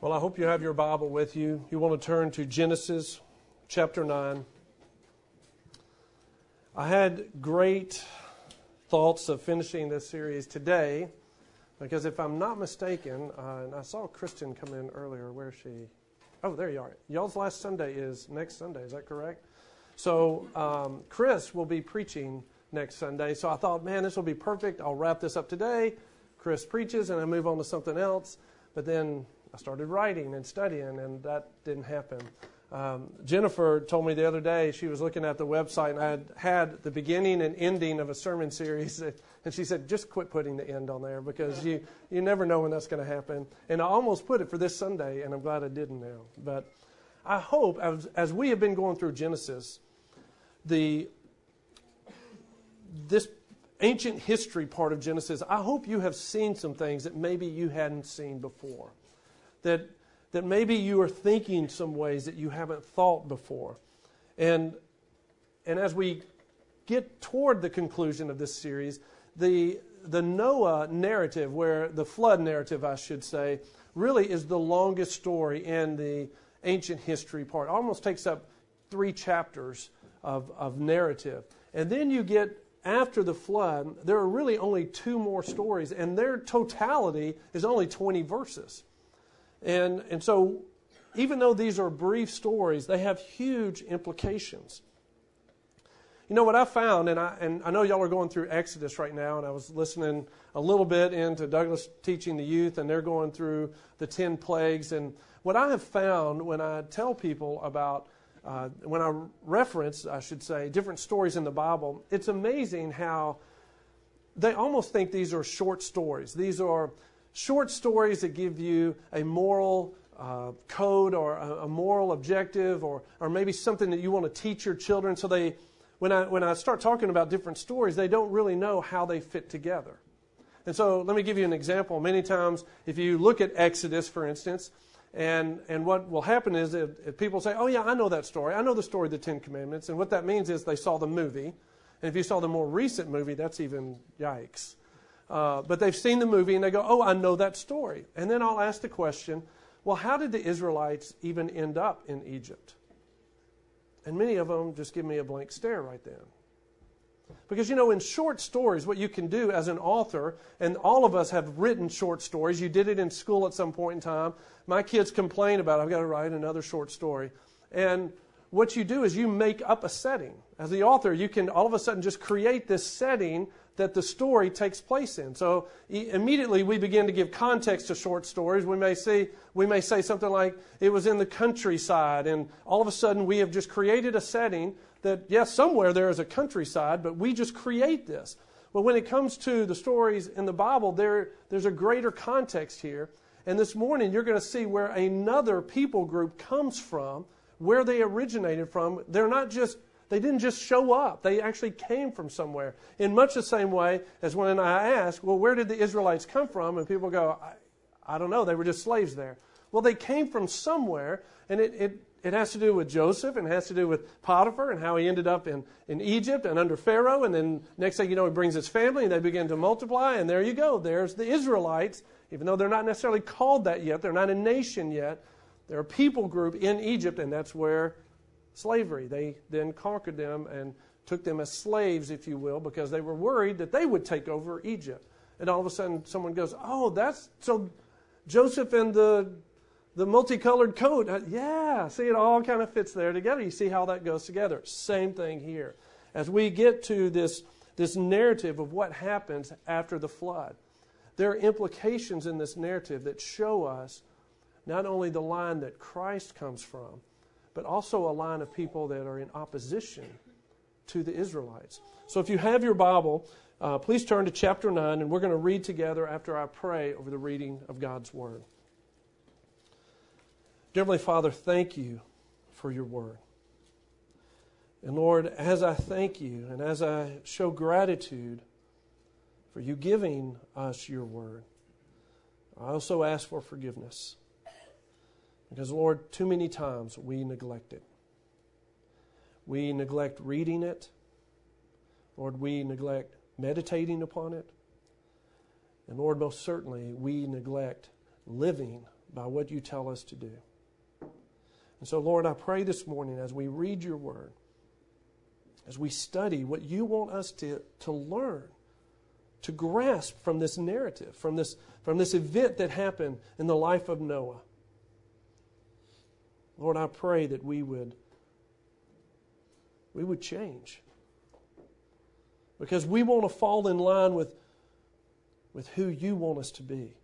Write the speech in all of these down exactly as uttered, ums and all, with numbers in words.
Well, I hope you have your Bible with you. You want to turn to Genesis chapter nine. I had great thoughts of finishing this series today because if I'm not mistaken, uh, and I saw Kristen come in earlier. Where is she? Oh, there you are. Y'all's last Sunday is next Sunday. Is that correct? So um, Chris will be preaching next Sunday. So I thought, man, this will be perfect. I'll wrap this up today. Chris preaches and I move on to something else. But then I started writing and studying, and that didn't happen. Um, Jennifer told me the other day, she was looking at the website, and I had had the beginning and ending of a sermon series, and she said, just quit putting the end on there, because you, you never know when that's going to happen. And I almost put it for this Sunday, and I'm glad I didn't now. But I hope, as, as we have been going through Genesis, the this ancient history part of Genesis, I hope you have seen some things that maybe you hadn't seen before. That that maybe you are thinking some ways that you haven't thought before. And and as we get toward the conclusion of this series, the the Noah narrative, where the flood narrative, I should say, really is the longest story in the ancient history part. It almost takes up three chapters of, of narrative. And then you get, after the flood, there are really only two more stories, and their totality is only twenty verses. And and so even though these are brief stories, they have huge implications. You know what I found, and I and I know y'all are going through Exodus right now, and I was listening a little bit into Douglas teaching the youth, and they're going through the ten plagues. And what I have found when I tell people about, uh, when I reference, I should say, different stories in the Bible, it's amazing how they almost think these are short stories. These are short stories that give you a moral uh, code or a, a moral objective, or or maybe something that you want to teach your children. So they, when I when I start talking about different stories, they don't really know how they fit together. And so let me give you an example. Many times, if you look at Exodus, for instance, and and what will happen is if, if people say, "Oh yeah, I know that story. I know the story of the Ten Commandments," and what that means is they saw the movie. And if you saw the more recent movie, that's even yikes. Uh, but they've seen the movie and they go, oh, I know that story. And then I'll ask the question, well, how did the Israelites even end up in Egypt? And many of them just give me a blank stare right then. Because, you know, in short stories, what you can do as an author, and all of us have written short stories. You did it in school at some point in time. My kids complain about, I've got to write another short story. And what you do is you make up a setting. As the author, you can all of a sudden just create this setting that the story takes place in. So immediately we begin to give context to short stories. We may say we may say something like, it was in the countryside, and all of a sudden we have just created a setting that, yes, somewhere there is a countryside, but we just create this. But when it comes to the stories in the Bible, there there's a greater context here. And this morning you're going to see where another people group comes from, where they originated from. They're not just They didn't just show up. They actually came from somewhere. In much the same way as when I ask, well, where did the Israelites come from? And people go, I, I don't know. They were just slaves there. Well, they came from somewhere, and it, it, it has to do with Joseph, and it has to do with Potiphar and how he ended up in, in Egypt and under Pharaoh. And then next thing you know, he brings his family, and they begin to multiply. And there you go. There's the Israelites. Even though they're not necessarily called that yet, they're not a nation yet. They're a people group in Egypt, and that's where slavery. They then conquered them and took them as slaves, if you will, because they were worried that they would take over Egypt. And all of a sudden someone goes, oh, that's, so Joseph and the the multicolored coat. Uh, yeah, see, it all kind of fits there together. You see how that goes together. Same thing here. As we get to this, this narrative of what happens after the flood, there are implications in this narrative that show us not only the line that Christ comes from, but also a line of people that are in opposition to the Israelites. So if you have your Bible, uh, please turn to chapter nine, and we're going to read together after I pray over the reading of God's Word. Dear Heavenly Father, thank you for your Word. And Lord, as I thank you and as I show gratitude for you giving us your Word, I also ask for forgiveness. Because, Lord, too many times we neglect it. We neglect reading it. Lord, we neglect meditating upon it. And Lord, most certainly we neglect living by what you tell us to do. And so, Lord, I pray this morning as we read your word, as we study what you want us to, to learn, to grasp from this narrative, from this, from this event that happened in the life of Noah. Lord, I pray that we would, we would change. Because we want to fall in line with, with who you want us to be.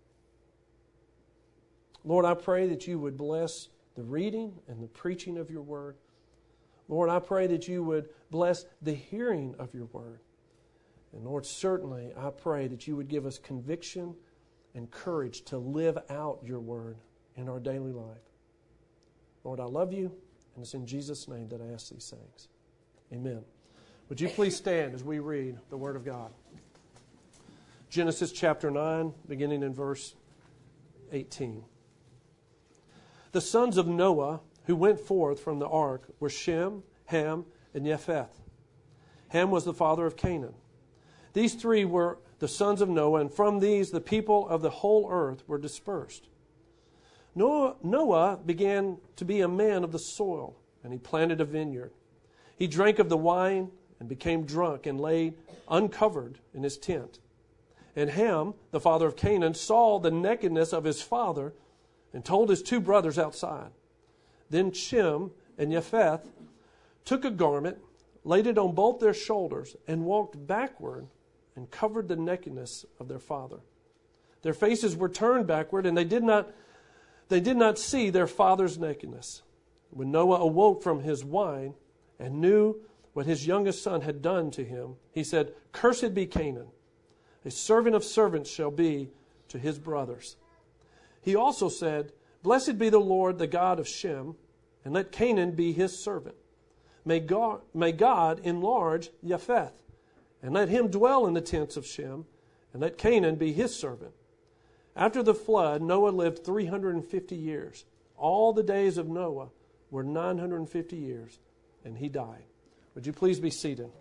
Lord, I pray that you would bless the reading and the preaching of your word. Lord, I pray that you would bless the hearing of your word. And Lord, certainly I pray that you would give us conviction and courage to live out your word in our daily life. Lord, I love you, and it's in Jesus' name that I ask these things. Amen. Would you please stand as we read the word of God? Genesis chapter nine, beginning in verse eighteen. The sons of Noah who went forth from the ark were Shem, Ham, and Japheth. Ham was the father of Canaan. These three were the sons of Noah, and from these the people of the whole earth were dispersed. Noah, Noah began to be a man of the soil, and he planted a vineyard. He drank of the wine and became drunk and lay uncovered in his tent. And Ham, the father of Canaan, saw the nakedness of his father and told his two brothers outside. Then Shem and Japheth took a garment, laid it on both their shoulders, and walked backward and covered the nakedness of their father. Their faces were turned backward, and they did not, they did not see their father's nakedness. When Noah awoke from his wine and knew what his youngest son had done to him, he said, "Cursed be Canaan. A servant of servants shall be to his brothers." He also said, "Blessed be the Lord, the God of Shem, and let Canaan be his servant. May God, may God enlarge Japheth, and let him dwell in the tents of Shem, and let Canaan be his servant." After the flood, Noah lived three hundred fifty years. All the days of Noah were nine hundred fifty years, and he died. Would you please be seated?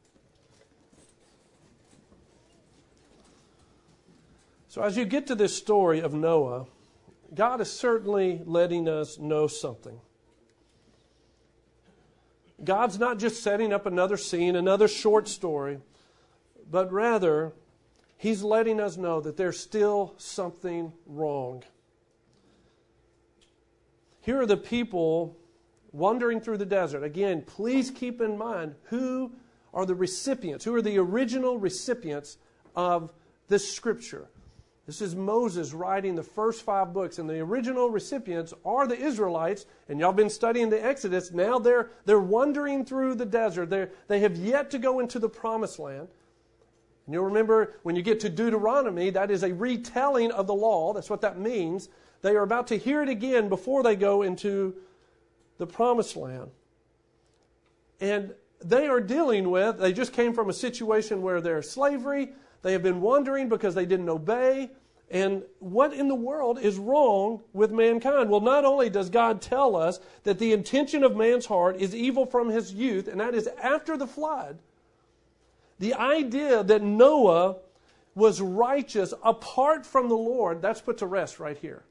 So as you get to this story of Noah, God is certainly letting us know something. God's not just setting up another scene, another short story, but rather, He's letting us know that there's still something wrong. Here are the people wandering through the desert. Again, please keep in mind who are the recipients, who are the original recipients of this scripture. This is Moses writing the first five books, and the original recipients are the Israelites, and y'all been studying the Exodus. Now they're, they're wandering through the desert. They're, they have yet to go into the promised land. And you'll remember when you get to Deuteronomy, that is a retelling of the law. That's what that means. They are about to hear it again before they go into the promised land. And they are dealing with, they just came from a situation where there's slavery. They have been wandering because they didn't obey. And what in the world is wrong with mankind? Well, not only does God tell us that the intention of man's heart is evil from his youth, and that is after the flood, the idea that Noah was righteous apart from the Lord, that's put to rest right here.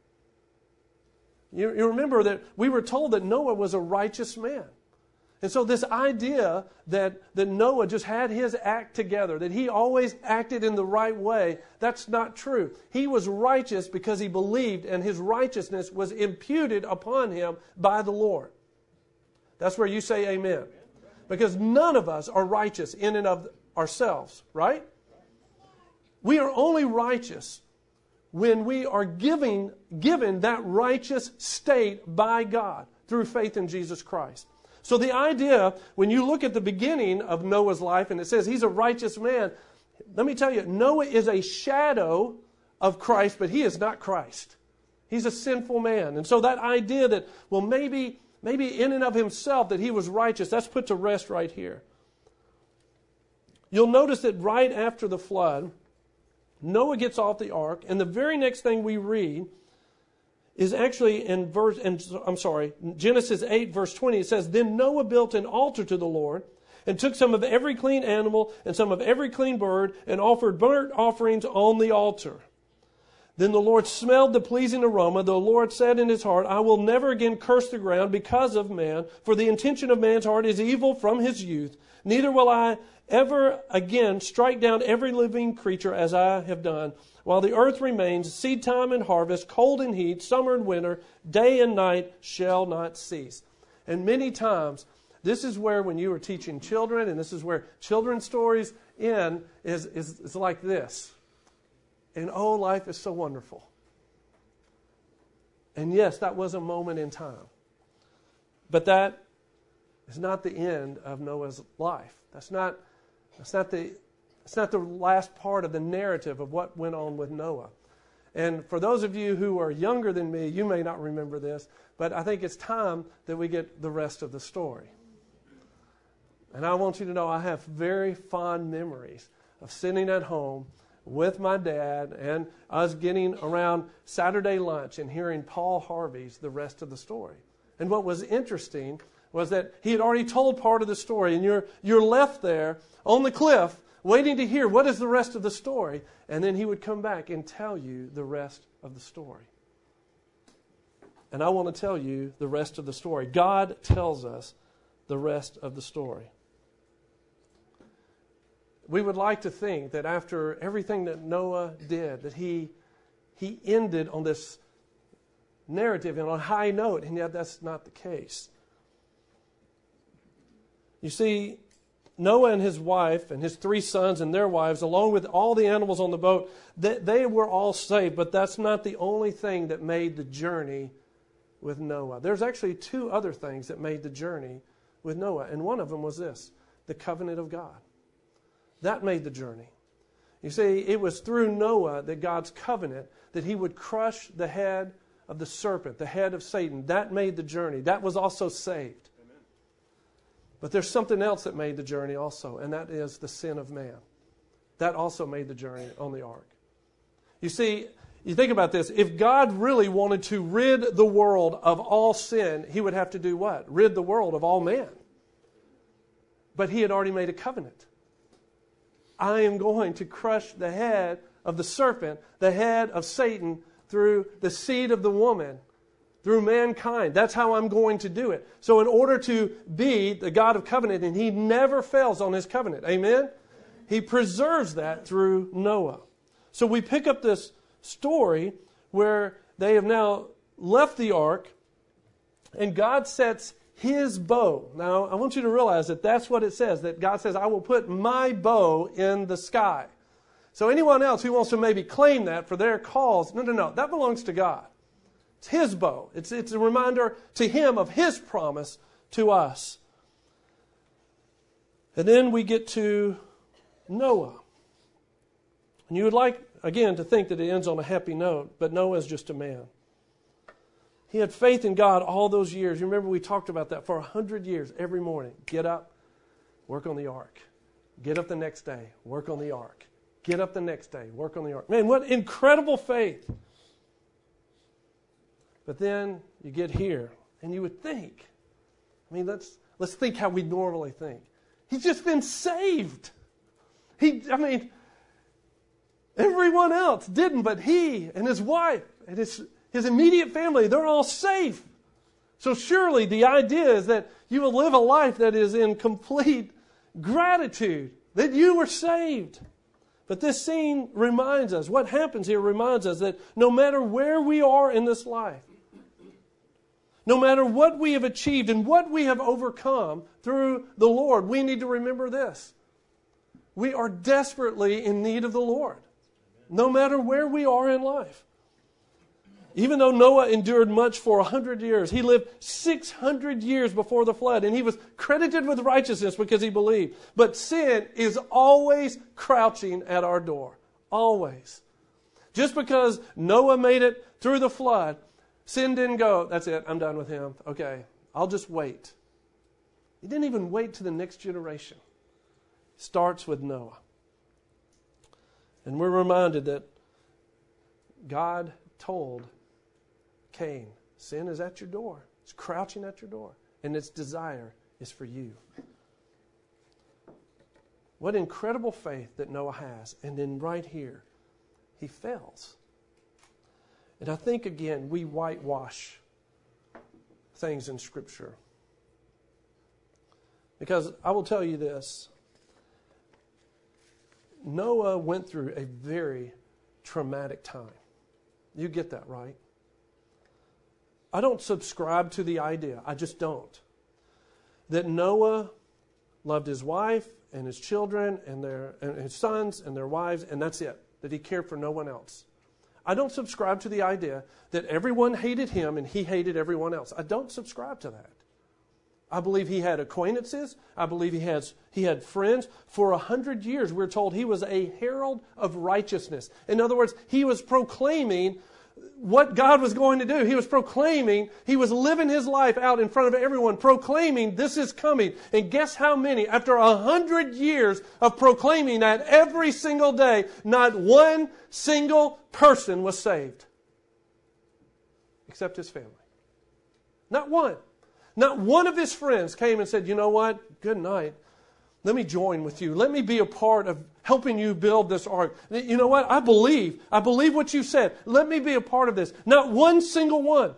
You, you remember that we were told that Noah was a righteous man. And so this idea that, that Noah just had his act together, that he always acted in the right way, that's not true. He was righteous because he believed, and his righteousness was imputed upon him by the Lord. That's where you say amen. Because none of us are righteous in and of ourselves, right? We are only righteous when we are giving, given that righteous state by God through faith in Jesus Christ. So the idea, when you look at the beginning of Noah's life and it says he's a righteous man, let me tell you, Noah is a shadow of Christ, but he is not Christ. He's a sinful man. And so that idea that, well, maybe, maybe in and of himself that he was righteous, that's put to rest right here. You'll notice that right after the flood, Noah gets off the ark, and the very next thing we read is actually in verse, in, I'm sorry, Genesis eight, verse twenty. It says, "Then Noah built an altar to the Lord and took some of every clean animal and some of every clean bird and offered burnt offerings on the altar." Then the Lord smelled the pleasing aroma. The Lord said in his heart, I will never again curse the ground because of man, for the intention of man's heart is evil from his youth. Neither will I ever again strike down every living creature as I have done. While the earth remains, seed time and harvest, cold and heat, summer and winter, day and night shall not cease. And many times, this is where when you are teaching children, and this is where children's stories end, is, is, is like this. And oh, life is so wonderful. And yes, that was a moment in time. But that is not the end of Noah's life. That's not, that's not the, that's not the last part of the narrative of what went on with Noah. And for those of you who are younger than me, you may not remember this, but I think it's time that we get the rest of the story. And I want you to know I have very fond memories of sitting at home with my dad and us getting around Saturday lunch and hearing Paul Harvey's the rest of the story. And what was interesting was that he had already told part of the story, and you're you're left there on the cliff waiting to hear what is the rest of the story, and then he would come back and tell you the rest of the story. And I want to tell you the rest of the story. God tells us the rest of the story. We would like to think that after everything that Noah did, that he he ended on this narrative and on a high note, and yet that's not the case. You see, Noah and his wife and his three sons and their wives, along with all the animals on the boat, they, they were all saved, but that's not the only thing that made the journey with Noah. There's actually two other things that made the journey with Noah, and one of them was this, the covenant of God. That made the journey. You see, it was through Noah that God's covenant, that he would crush the head of the serpent, the head of Satan. That made the journey. That was also saved. Amen. But there's something else that made the journey also, and that is the sin of man. That also made the journey on the ark. You see, you think about this. If God really wanted to rid the world of all sin, he would have to do what? Rid the world of all man. But he had already made a covenant. I am going to crush the head of the serpent, the head of Satan, through the seed of the woman, through mankind. That's how I'm going to do it. So in order to be the God of covenant, and he never fails on his covenant, amen? He preserves that through Noah. So we pick up this story where they have now left the ark, and God sets his bow. Now, I want you to realize that that's what it says, that God says, I will put my bow in the sky. So anyone else who wants to maybe claim that for their cause, no, no, no, that belongs to God. It's his bow. It's, it's a reminder to him of his promise to us. And then we get to Noah. And you would like, again, to think that it ends on a happy note, but Noah is just a man. He had faith in God all those years. You remember we talked about that for a hundred years every morning. Get up, work on the ark. Get up the next day, work on the ark. Get up the next day, work on the ark. Man, what incredible faith. But then you get here, and you would think, I mean, let's let's think how we normally think. He's just been saved. He, I mean, everyone else didn't, but he and his wife and his His immediate family, they're all safe. So surely the idea is that you will live a life that is in complete gratitude, that you were saved. But this scene reminds us, what happens here reminds us that no matter where we are in this life, no matter what we have achieved and what we have overcome through the Lord, we need to remember this. We are desperately in need of the Lord, no matter where we are in life. Even though Noah endured much for a hundred years, he lived six hundred years before the flood, and he was credited with righteousness because he believed. But sin is always crouching at our door. Always. Just because Noah made it through the flood, sin didn't go, that's it, I'm done with him. Okay, I'll just wait. He didn't even wait to the next generation. It starts with Noah. And we're reminded that God told Cain, sin is at your door. It's crouching at your door. And its desire is for you. What incredible faith that Noah has. And then right here, he fails. And I think, again, we whitewash things in Scripture. Because I will tell you this. Noah went through a very traumatic time. You get that, right? I don't subscribe to the idea, I just don't, that Noah loved his wife and his children and their and his sons and their wives, and that's it, that he cared for no one else. I don't subscribe to the idea that everyone hated him and he hated everyone else. I don't subscribe to that. I believe he had acquaintances. I believe he has he had friends. For a hundred years, we're told he was a herald of righteousness. In other words, he was proclaiming what God was going to do. He was proclaiming, he was living his life out in front of everyone, proclaiming this is coming. And guess how many? After a hundred years of proclaiming that every single day, not one single person was saved. Except his family. Not one. Not one of his friends came and said, you know what? Good night. Let me join with you. Let me be a part of helping you build this ark. You know what? I believe. I believe what you said. Let me be a part of this. Not one single one.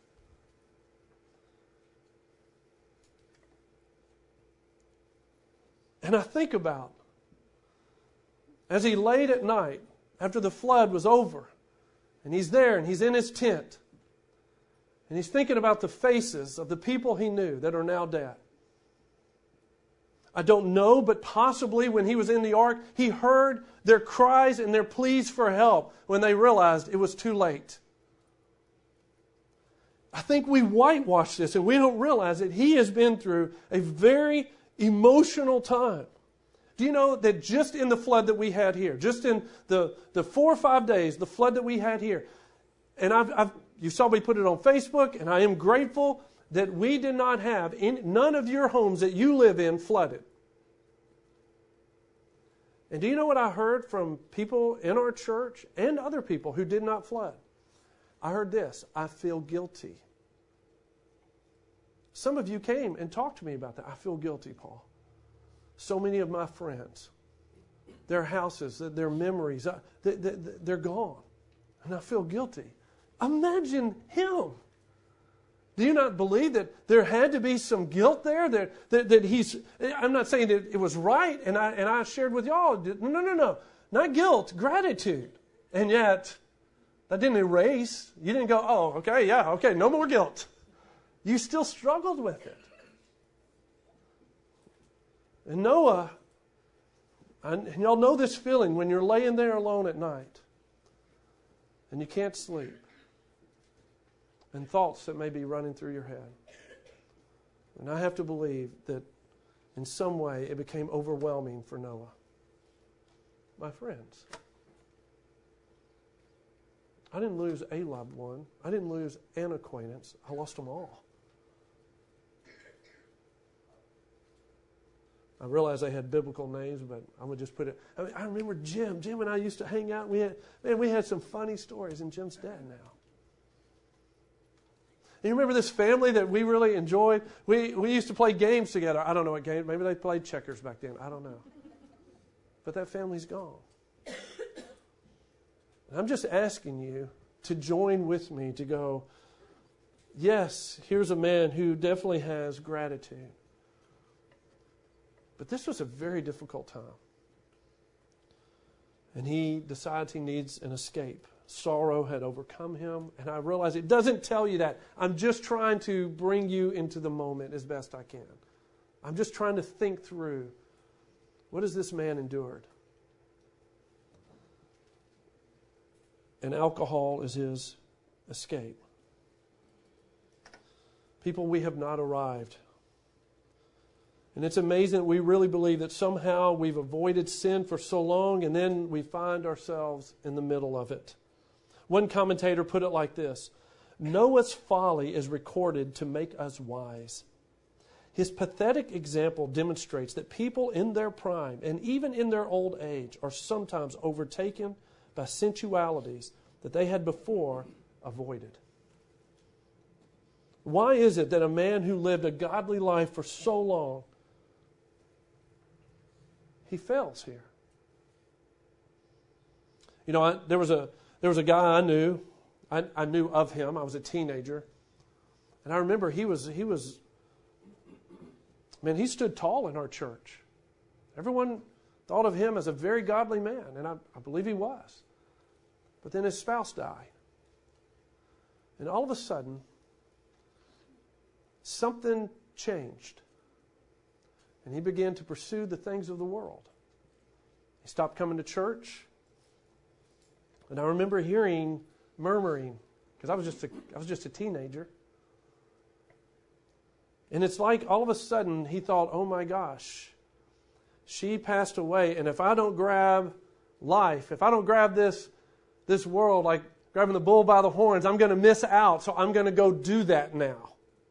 And I think about, as he laid at night, after the flood was over, and he's there and he's in his tent, and he's thinking about the faces of the people he knew that are now dead. I don't know, but possibly when he was in the ark, he heard their cries and their pleas for help when they realized it was too late. I think we whitewash this and we don't realize that he has been through a very emotional time. Do you know that just in the flood that we had here, just in the, the four or five days, the flood that we had here, and I've, I've you saw me put it on Facebook, and I am grateful that we did not have any, none of your homes that you live in flooded. And do you know what I heard from people in our church and other people who did not flood? I heard this: I feel guilty. Some of you came and talked to me about that. I feel guilty, Paul. So many of my friends, their houses, their memories, they're gone. And I feel guilty. Imagine him. Do you not believe that there had to be some guilt there? That, that, that he's, I'm not saying that it was right, and I, and I shared with y'all. No, no, no, no. Not guilt, gratitude. And yet, that didn't erase. You didn't go, oh, okay, yeah, okay, no more guilt. You still struggled with it. And Noah, and y'all know this feeling when you're laying there alone at night and you can't sleep. And thoughts that may be running through your head. And I have to believe that in some way it became overwhelming for Noah. My friends, I didn't lose a loved one. I didn't lose an acquaintance. I lost them all. I realize they had biblical names, but I would just put it. I mean, I remember Jim. Jim and I used to hang out. We had, man, we had some funny stories, and Jim's dead now. You remember this family that we really enjoyed? We we used to play games together. I don't know what game. Maybe they played checkers back then. I don't know. But that family's gone. And I'm just asking you to join with me to go, yes, here's a man who definitely has gratitude. But this was a very difficult time. And he decides he needs an escape. Sorrow had overcome him, and I realize it doesn't tell you that. I'm just trying to bring you into the moment as best I can. I'm just trying to think through, what has this man endured? And alcohol is his escape. People, we have not arrived. And it's amazing that we really believe that somehow we've avoided sin for so long, and then we find ourselves in the middle of it. One commentator put it like this: Noah's folly is recorded to make us wise. His pathetic example demonstrates that people in their prime and even in their old age are sometimes overtaken by sensualities that they had before avoided. Why is it that a man who lived a godly life for so long, he fails here? You know, I, there was a There was a guy I knew. I, I knew of him. I was a teenager. And I remember he was, he was, man, he stood tall in our church. Everyone thought of him as a very godly man, and I, I believe he was. But then his spouse died. And all of a sudden, something changed. And he began to pursue the things of the world. He stopped coming to church. And I remember hearing murmuring, because I was just a, I was just a teenager. And it's like all of a sudden he thought, oh my gosh, she passed away, and if I don't grab life, if I don't grab this, this world like grabbing the bull by the horns, I'm going to miss out, so I'm going to go do that now.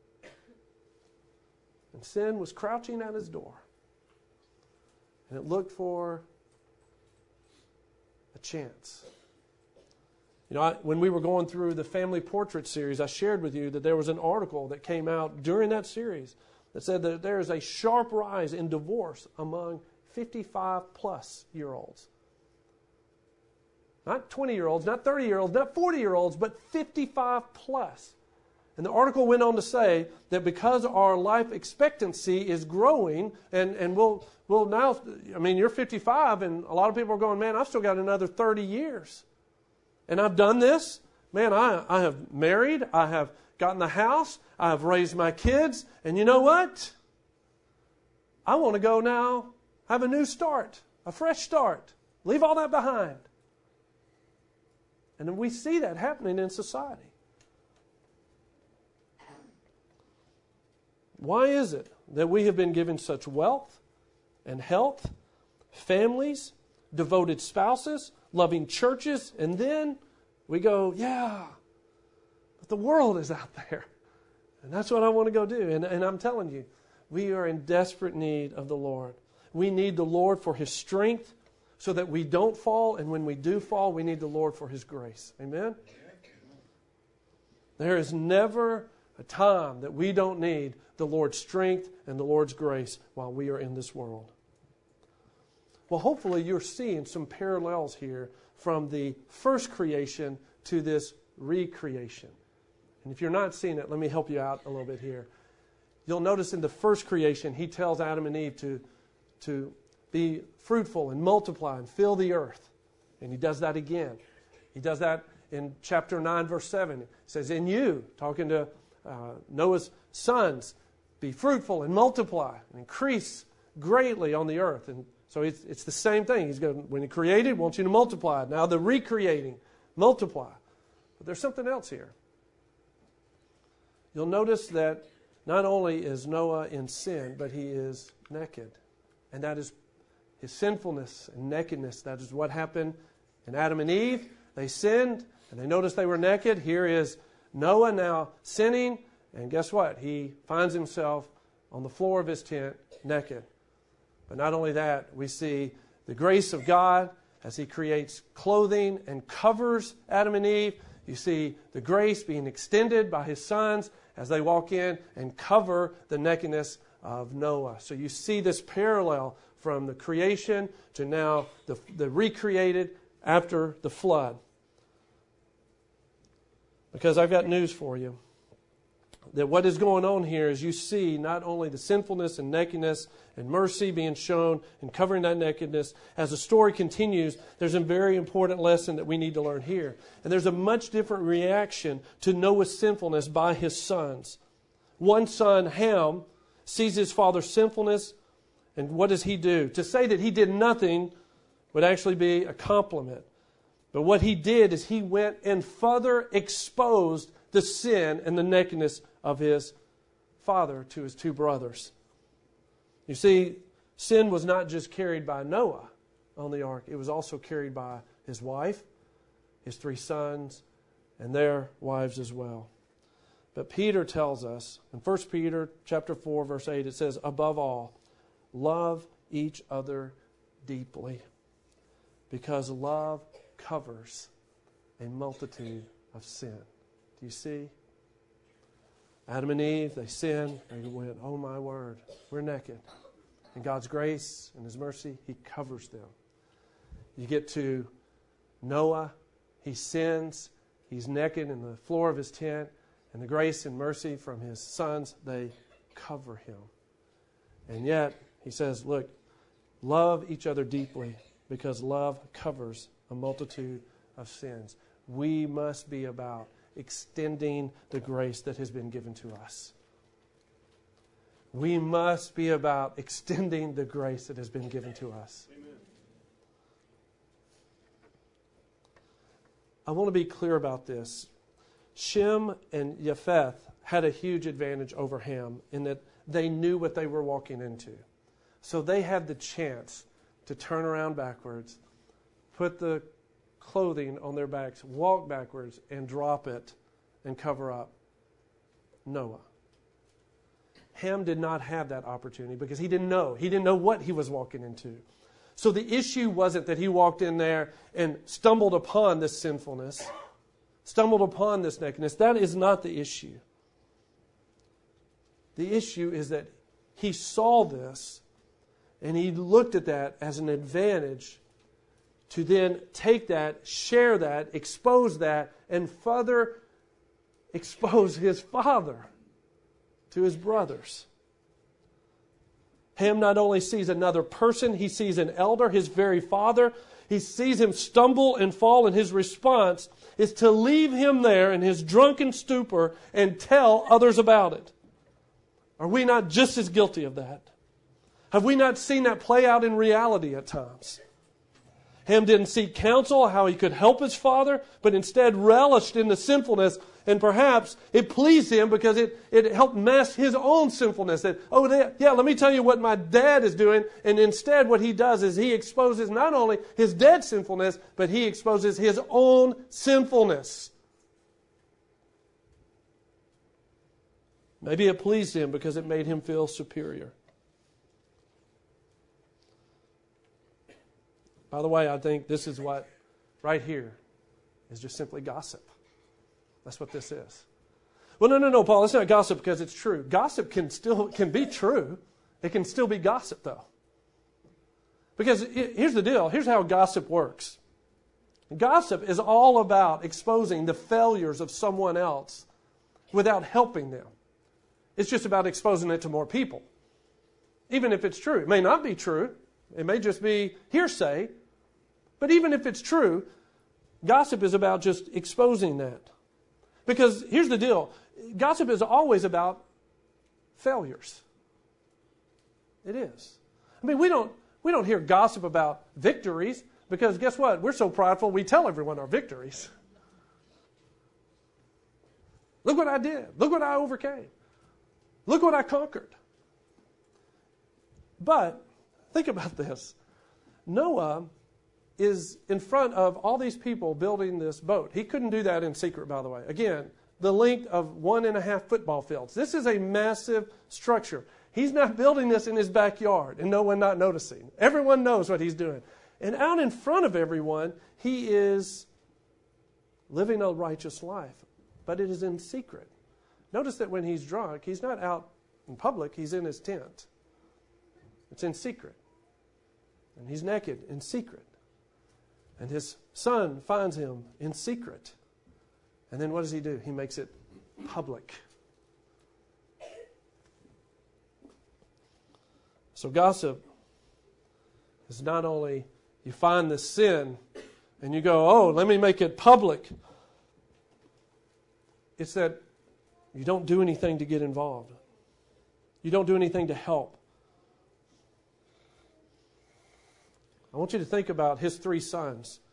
And sin was crouching at his door. And it looked for a chance. You know, I, when we were going through the family portrait series, I shared with you that there was an article that came out during that series that said that there is a sharp rise in divorce among fifty-five plus year olds. Not twenty year olds, not thirty year olds, not forty year olds, but fifty-five plus. And the article went on to say that because our life expectancy is growing, and, and we'll, we'll now, I mean, you're fifty-five, and a lot of people are going, man, I've still got another thirty years. And I've done this. Man, I, I have married. I have gotten the house. I have raised my kids. And you know what? I want to go now have a new start, a fresh start. Leave all that behind. And then we see that happening in society. Why is it that we have been given such wealth and health, families, devoted spouses, loving churches, and then we go, yeah, but the world is out there. And that's what I want to go do. And, and I'm telling you, we are in desperate need of the Lord. We need the Lord for His strength so that we don't fall. And when we do fall, we need the Lord for His grace. Amen? There is never a time that we don't need the Lord's strength and the Lord's grace while we are in this world. Well, hopefully you're seeing some parallels here from the first creation to this recreation. And if you're not seeing it, let me help you out a little bit here. You'll notice in the first creation, He tells Adam and Eve to, to be fruitful and multiply and fill the earth. And He does that again. He does that in chapter nine, verse seven. He says, in you, talking to uh, Noah's sons, be fruitful and multiply and increase greatly on the earth. And so it's, it's the same thing. He's going, when He created, wants you to multiply. Now the recreating, multiply. But there's something else here. You'll notice that not only is Noah in sin, but he is naked. And that is his sinfulness and nakedness. That is what happened in Adam and Eve. They sinned, and they noticed they were naked. Here is Noah now sinning, and guess what? He finds himself on the floor of his tent naked. But not only that, we see the grace of God as He creates clothing and covers Adam and Eve. You see the grace being extended by His sons as they walk in and cover the nakedness of Noah. So you see this parallel from the creation to now the, the recreated after the flood. Because I've got news for you. That what is going on here is you see not only the sinfulness and nakedness and mercy being shown and covering that nakedness. As the story continues, there's a very important lesson that we need to learn here. And there's a much different reaction to Noah's sinfulness by his sons. One son, Ham, sees his father's sinfulness, and what does he do? To say that he did nothing would actually be a compliment. But what he did is he went and further exposed the sin and the nakedness of his father to his two brothers. You see, sin was not just carried by Noah on the ark. It was also carried by his wife, his three sons, and their wives as well. But Peter tells us, in First Peter chapter four, verse eight, it says, above all, love each other deeply, because love covers a multitude of sin. Do you see? Adam and Eve, they sinned. They went, oh my word, we're naked. In God's grace and His mercy, He covers them. You get to Noah, he sins, He's naked in the floor of his tent, and the grace and mercy from his sons, they cover him. And yet, he says, look, love each other deeply because love covers a multitude of sins. We must be about extending the grace that has been given to us. We must be about extending the grace that has been given to us. Amen. I want to be clear about this. Shem and Japheth had a huge advantage over Ham in that they knew what they were walking into. So they had the chance to turn around backwards, put the clothing on their backs, walk backwards, and drop it and cover up Noah. Ham did not have that opportunity because he didn't know. He didn't know what he was walking into. So the issue wasn't that he walked in there and stumbled upon this sinfulness, stumbled upon this nakedness. That is not the issue. The issue is that he saw this and he looked at that as an advantage to then take that, share that, expose that, and further expose his father to his brothers. Ham not only sees another person, he sees an elder, his very father. He sees him stumble and fall, and his response is to leave him there in his drunken stupor and tell others about it. Are we not just as guilty of that? Have we not seen that play out in reality at times? Ham didn't seek counsel how he could help his father, but instead relished in the sinfulness, and perhaps it pleased him because it, it helped mask his own sinfulness. That, oh, they, yeah, let me tell you what my dad is doing. And instead what he does is he exposes not only his dad's sinfulness, but he exposes his own sinfulness. Maybe it pleased him because it made him feel superior. By the way, I think this is what, right here, is just simply gossip. That's what this is. Well, no, no, no, Paul, it's not gossip because it's true. Gossip can still can be true. It can still be gossip, though. Because it, here's the deal. Here's how gossip works. Gossip is all about exposing the failures of someone else without helping them. It's just about exposing it to more people. Even if it's true. It may not be true. It may just be hearsay. But even if it's true, gossip is about just exposing that. Because here's the deal. Gossip is always about failures. It is. I mean, we don't we don't hear gossip about victories because guess what? We're so prideful we tell everyone our victories. Look what I did. Look what I overcame. Look what I conquered. But think about this. Noah is in front of all these people building this boat. He couldn't do that in secret, by the way. Again, the length of one and a half football fields. This is a massive structure. He's not building this in his backyard and no one not noticing. Everyone knows what he's doing. And out in front of everyone, he is living a righteous life. But it is in secret. Notice that when he's drunk, he's not out in public. He's in his tent. It's in secret. And he's naked in secret. And his son finds him in secret. And then what does he do? He makes it public. So gossip is not only you find the sin and you go, oh, let me make it public. It's that you don't do anything to get involved. You don't do anything to help. I want you to think about his three sons,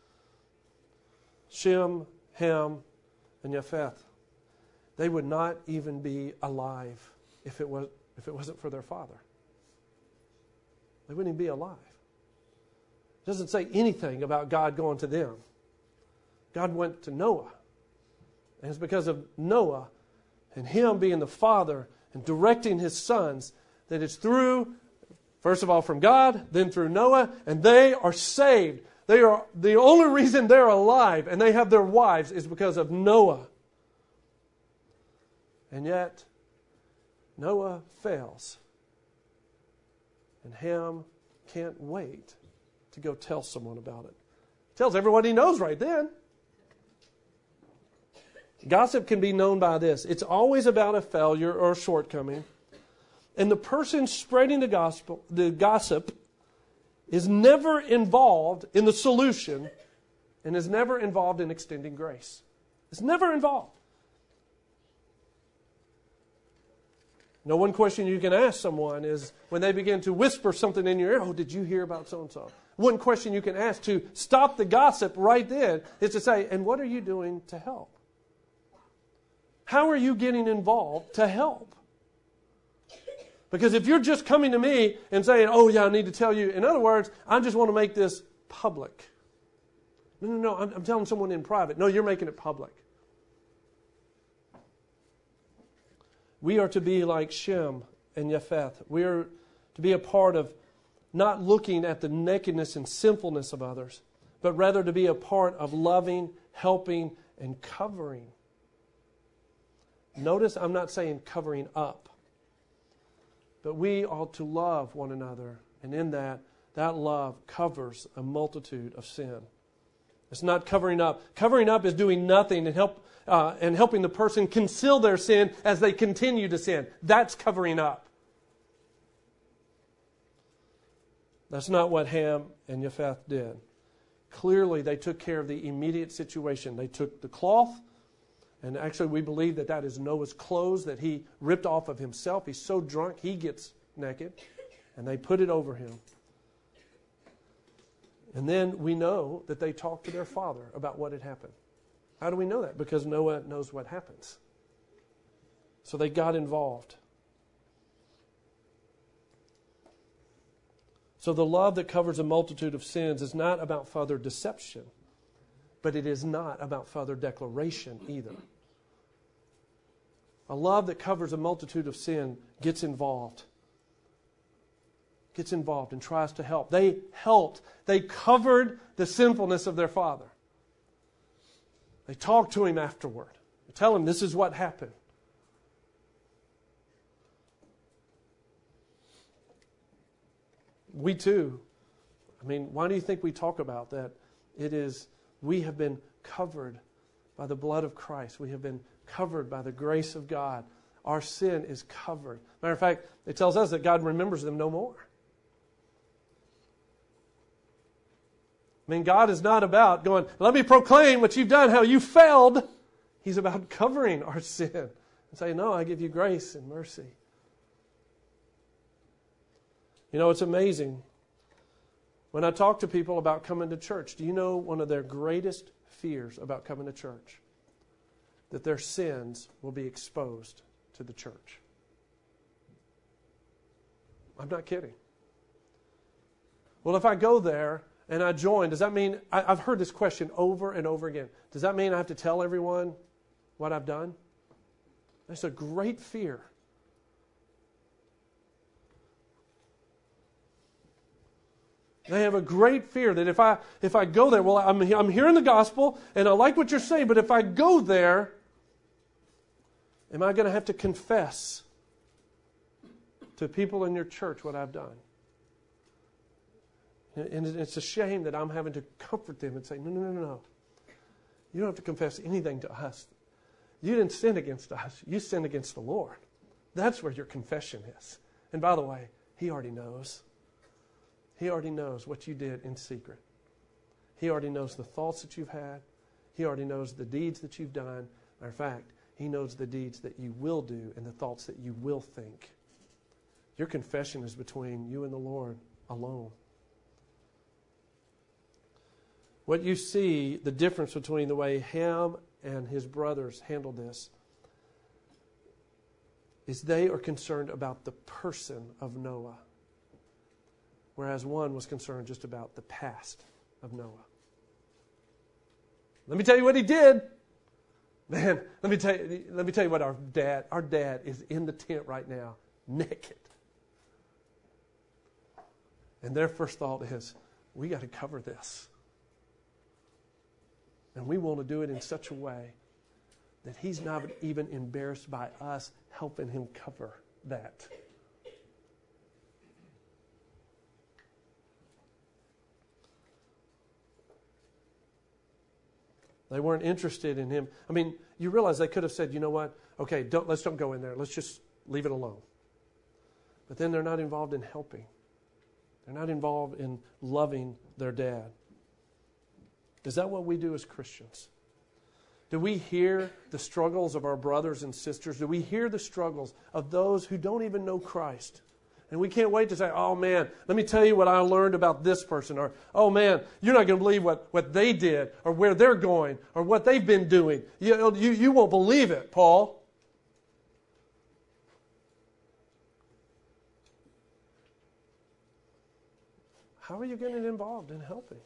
Shem, Ham, and Japheth. They would not even be alive if it was if it wasn't for their father. They wouldn't even be alive. It doesn't say anything about God going to them. God went to Noah. And it's because of Noah and him being the father and directing his sons that it's through, first of all, from God, then through Noah, and they are saved. They are the only reason they're alive and they have their wives is because of Noah. And yet, Noah fails. And Ham can't wait to go tell someone about it. Tells everyone he knows right then. Gossip can be known by this. It's always about a failure or a shortcoming. And the person spreading the gospel, the gossip is never involved in the solution and is never involved in extending grace. It's never involved. No, one question you can ask someone is when they begin to whisper something in your ear, oh, did you hear about so-and-so? One question you can ask to stop the gossip right then is to say, and what are you doing to help? How are you getting involved to help? Because if you're just coming to me and saying, oh, yeah, I need to tell you. In other words, I just want to make this public. No, no, no, I'm, I'm telling someone in private. No, you're making it public. We are to be like Shem and Japheth. We are to be a part of not looking at the nakedness and sinfulness of others, but rather to be a part of loving, helping, and covering. Notice I'm not saying covering up, but we ought to love one another, and in that, that love covers a multitude of sin. It's not covering up. Covering up is doing nothing and help uh, and helping the person conceal their sin as they continue to sin. That's covering up. That's not what Ham and Japheth did. Clearly, they took care of the immediate situation. They took the cloth, and actually we believe that that is Noah's clothes that he ripped off of himself. He's so drunk, he gets naked, and they put it over him. And then we know that they talked to their father about what had happened. How do we know that? Because Noah knows what happens. So they got involved. So the love that covers a multitude of sins is not about further deception, but it is not about further declaration either. A love that covers a multitude of sin gets involved. Gets involved and tries to help. They helped. They covered the sinfulness of their father. They talked to him afterward. They tell him this is what happened. We too, I mean, why do you think we talk about that? It is, we have been covered by the blood of Christ. We have been covered by the grace of God. Our sin is covered. Matter of fact, it tells us that God remembers them no more. I mean, God is not about going, let me proclaim what you've done, how you failed. He's about covering our sin and saying, no, I give you grace and mercy. You know, it's amazing. When I talk to people about coming to church, do you know one of their greatest fears about coming to church? That their sins will be exposed to the church. I'm not kidding. Well, if I go there and I join, does that mean, I, I've heard this question over and over again. Does that mean I have to tell everyone what I've done? That's a great fear. They have a great fear that if I if I go there, well, I'm, I'm hearing the gospel, and I like what you're saying, but if I go there, am I going to have to confess to people in your church what I've done? And it's a shame that I'm having to comfort them and say, no, no, no, no. You don't have to confess anything to us. You didn't sin against us. You sinned against the Lord. That's where your confession is. And by the way, He already knows. He already knows what you did in secret. He already knows the thoughts that you've had. He already knows the deeds that you've done. Matter of fact, He knows the deeds that you will do and the thoughts that you will think. Your confession is between you and the Lord alone. What you see, the difference between the way Ham and his brothers handled this, is they are concerned about the person of Noah, whereas one was concerned just about the past of Noah. Let me tell you what he did. Man, let me tell you, let me tell you what our dad, our dad is in the tent right now, naked. And their first thought is, we got to cover this. And we want to do it in such a way that he's not even embarrassed by us helping him cover that. They weren't interested in him. I mean, you realize they could have said, you know what? Okay, don't, let's don't go in there. Let's just leave it alone. But then they're not involved in helping. They're not involved in loving their dad. Is that what we do as Christians? Do we hear the struggles of our brothers and sisters? Do we hear the struggles of those who don't even know Christ? And we can't wait to say, oh man, let me tell you what I learned about this person. Or, oh man, you're not going to believe what, what they did or where they're going or what they've been doing. You, you, you won't believe it, Paul. How are you getting involved in helping?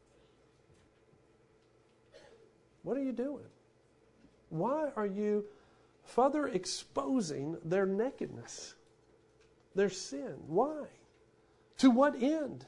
What are you doing? Why are you further exposing their nakedness, their sin? Why? To what end?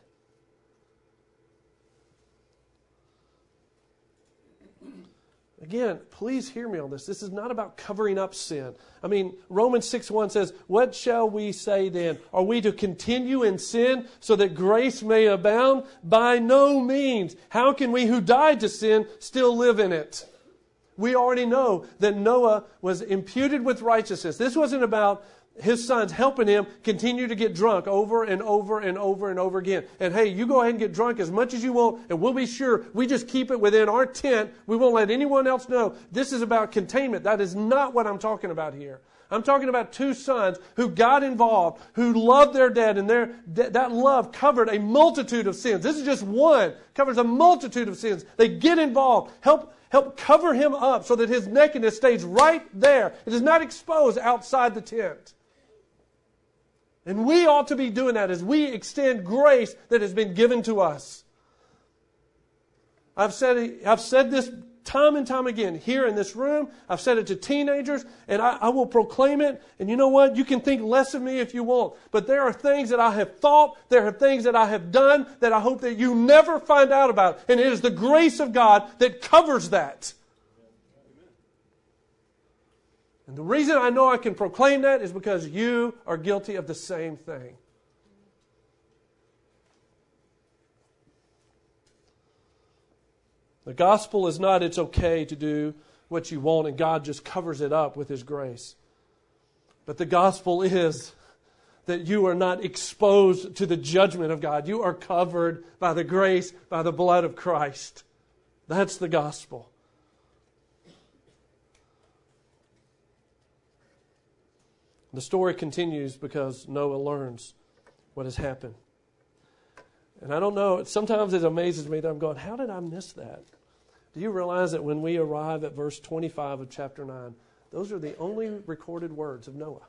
Again, please hear me on this. This is not about covering up sin. I mean, Romans six one says, what shall we say then? Are we to continue in sin so that grace may abound? By no means. How can we who died to sin still live in it? We already know that Noah was imputed with righteousness. This wasn't about his sons helping him continue to get drunk over and over and over and over again. And hey, you go ahead and get drunk as much as you want, and we'll be sure we just keep it within our tent. We won't let anyone else know. This is about containment. That is not what I'm talking about here. I'm talking about two sons who got involved, who loved their dad, and their, that love covered a multitude of sins. This is just one. Covers a multitude of sins. They get involved, help help cover him up so that his nakedness stays right there. It is not exposed outside the tent. And we ought to be doing that as we extend grace that has been given to us. I've said I've said this time and time again here in this room. I've said it to teenagers, and I, I will proclaim it. And you know what? You can think less of me if you want. But there are things that I have thought, there are things that I have done that I hope that you never find out about. And it is the grace of God that covers that. And the reason I know I can proclaim that is because you are guilty of the same thing. The gospel is not it's okay to do what you want and God just covers it up with His grace. But the gospel is that you are not exposed to the judgment of God. You are covered by the grace, by the blood of Christ. That's the gospel. The story continues because Noah learns what has happened. And I don't know, sometimes it amazes me that I'm going, how did I miss that? Do you realize that when we arrive at verse twenty-five of chapter nine, those are the only recorded words of Noah?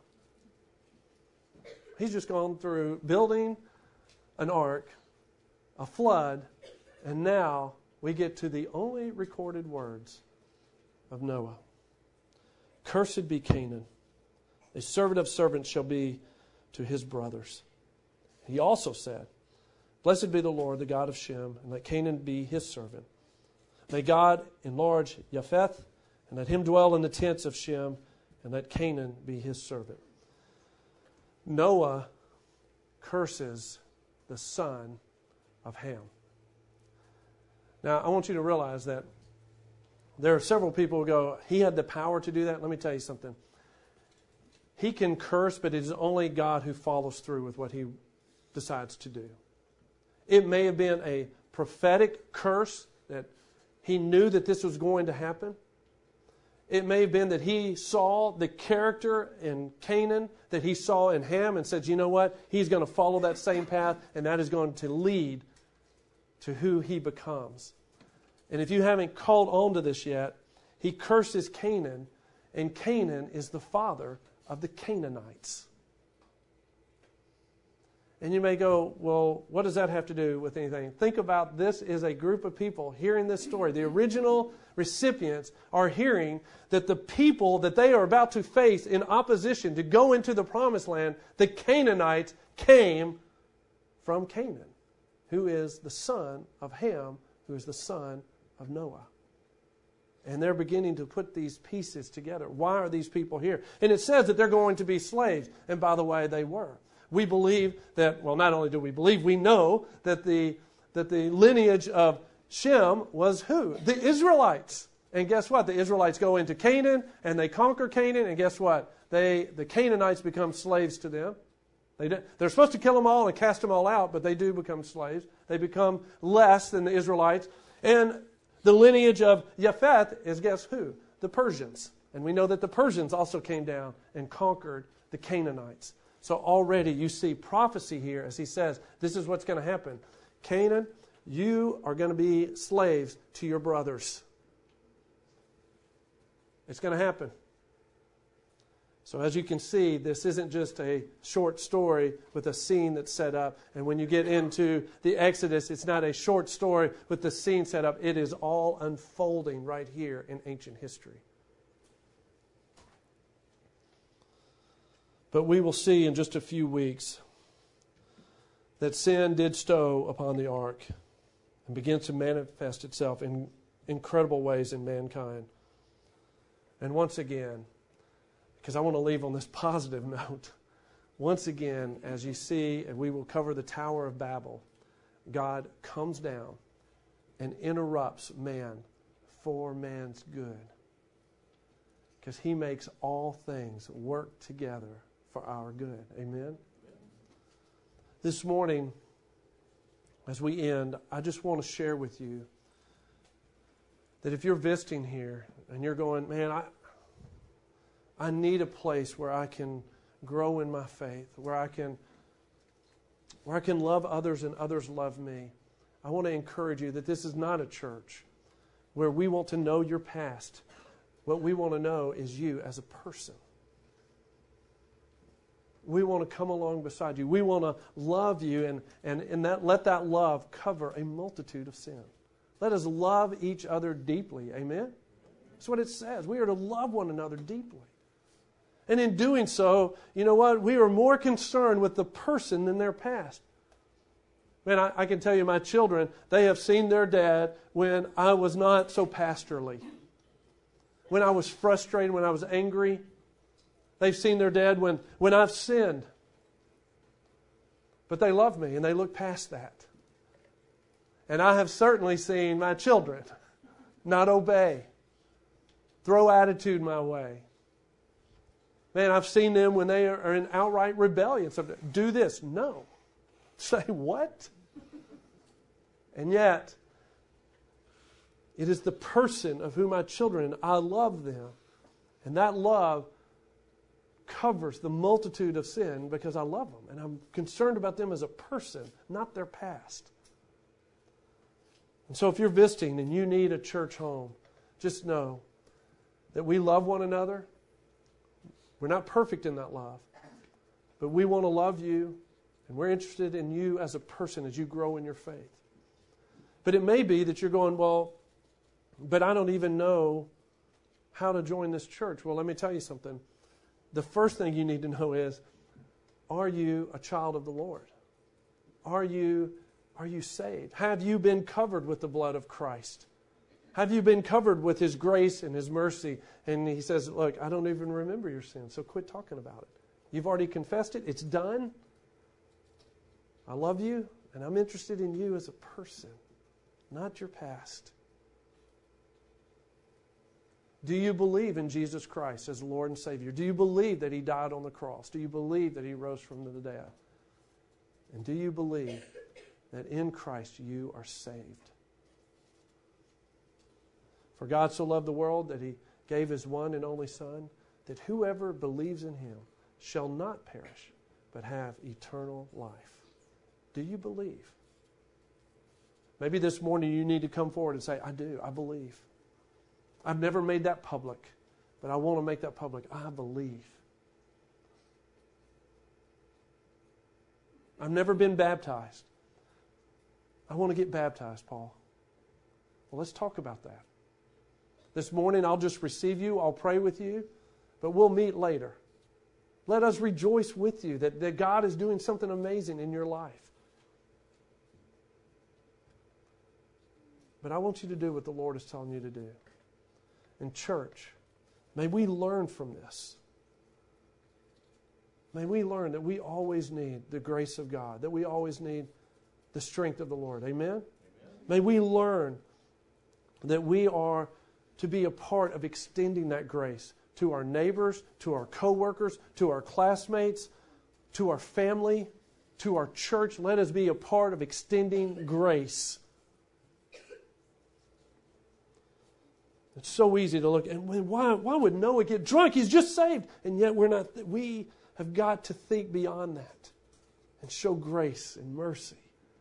He's just gone through building an ark, a flood, and now we get to the only recorded words of Noah. Cursed be Canaan. A servant of servants shall be to his brothers. He also said, blessed be the Lord, the God of Shem, and let Canaan be his servant. May God enlarge Japheth, and let him dwell in the tents of Shem, and let Canaan be his servant. Noah curses the son of Ham. Now, I want you to realize that there are several people who go, he had the power to do that. Let me tell you something. He can curse, but it is only God who follows through with what he decides to do. It may have been a prophetic curse that he knew that this was going to happen. It may have been that he saw the character in Canaan that he saw in Ham and said, you know what? He's going to follow that same path, and that is going to lead to who he becomes. And if you haven't called on to this yet, he curses Canaan, and Canaan is the father of the Canaanites. And you may go, well, what does that have to do with anything? Think about this is a group of people hearing this story. The original recipients are hearing that the people that they are about to face in opposition to go into the promised land, the Canaanites, came from Canaan, who is the son of Ham, who is the son of Noah. And they're beginning to put these pieces together. Why are these people here? And it says that they're going to be slaves. And by the way, they were. We believe that, well, not only do we believe, we know that the, that the lineage of Shem was who? The Israelites. And guess what? The Israelites go into Canaan, and they conquer Canaan, and guess what? They the Canaanites become slaves to them. They do, they're supposed to kill them all and cast them all out, but they do become slaves. They become less than the Israelites. And the lineage of Japheth is, guess who? The Persians. And we know that the Persians also came down and conquered the Canaanites. So already you see prophecy here as he says, this is what's going to happen. Canaan, you are going to be slaves to your brothers. It's going to happen. So as you can see, this isn't just a short story with a scene that's set up. And when you get into the Exodus, it's not a short story with the scene set up. It is all unfolding right here in ancient history. But we will see in just a few weeks that sin did stow upon the ark and begin to manifest itself in incredible ways in mankind. And once again, because I want to leave on this positive note, once again, as you see, and we will cover the Tower of Babel, God comes down and interrupts man for man's good. Because he makes all things work together for our good. Amen? This morning, as we end, I just want to share with you that if you're visiting here and you're going, man, I... I need a place where I can grow in my faith, where I can where I can love others and others love me. I want to encourage you that this is not a church where we want to know your past. What we want to know is you as a person. We want to come along beside you. We want to love you and, and, and that, let that love cover a multitude of sin. Let us love each other deeply. Amen? That's what it says. We are to love one another deeply. And in doing so, you know what? We are more concerned with the person than their past. Man, I, I can tell you my children, they have seen their dad when I was not so pastorly. When I was frustrated, when I was angry. They've seen their dad when, when I've sinned. But they love me and they look past that. And I have certainly seen my children not obey, throw attitude my way. Man, I've seen them when they are in outright rebellion. So, do this. No. Say what? And yet, it is the person of whom my children, I love them. And that love covers the multitude of sin because I love them. And I'm concerned about them as a person, not their past. And so if you're visiting and you need a church home, just know that we love one another. We're not perfect in that love, but we want to love you, and we're interested in you as a person as you grow in your faith. But it may be that you're going, well, but I don't even know how to join this church. Well, let me tell you something. The first thing you need to know is, are you a child of the Lord? Are you, are you saved? Have you been covered with the blood of Christ? Have you been covered with His grace and His mercy? And He says, look, I don't even remember your sin, so quit talking about it. You've already confessed it. It's done. I love you, and I'm interested in you as a person, not your past. Do you believe in Jesus Christ as Lord and Savior? Do you believe that He died on the cross? Do you believe that He rose from the dead? And do you believe that in Christ you are saved? For God so loved the world that He gave His one and only Son, that whoever believes in Him shall not perish, but have eternal life. Do you believe? Maybe this morning you need to come forward and say, I do, I believe. I've never made that public, but I want to make that public. I believe. I've never been baptized. I want to get baptized, Paul. Well, let's talk about that. This morning, I'll just receive you. I'll pray with you. But we'll meet later. Let us rejoice with you that, that God is doing something amazing in your life. But I want you to do what the Lord is telling you to do. In church, may we learn from this. May we learn that we always need the grace of God, that we always need the strength of the Lord. Amen? Amen. May we learn that we are to be a part of extending that grace to our neighbors, to our coworkers, to our classmates, to our family, to our church. Let us be a part of extending grace. It's so easy to look, and why, why would Noah get drunk? He's just saved. And yet we're not. We have got to think beyond that and show grace and mercy.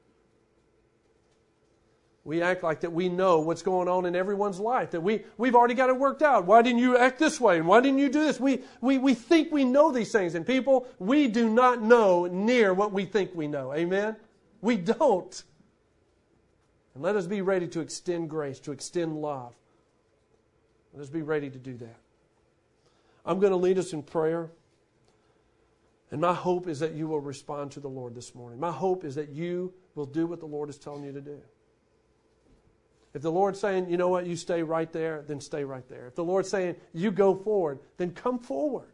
We act like that we know what's going on in everyone's life, that we, we've already got it worked out. Why didn't you act this way? And why didn't you do this? We, we, we think we know these things. And people, we do not know near what we think we know. Amen? We don't. And let us be ready to extend grace, to extend love. Let us be ready to do that. I'm going to lead us in prayer. And my hope is that you will respond to the Lord this morning. My hope is that you will do what the Lord is telling you to do. If the Lord's saying, you know what, you stay right there, then stay right there. If the Lord's saying, you go forward, then come forward.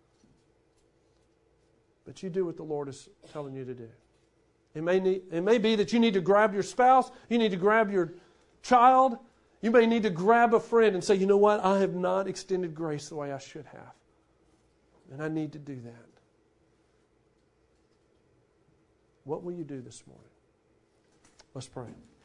But you do what the Lord is telling you to do. It may, need, it may be that you need to grab your spouse, you need to grab your child, you may need to grab a friend and say, you know what, I have not extended grace the way I should have. And I need to do that. What will you do this morning? Let's pray.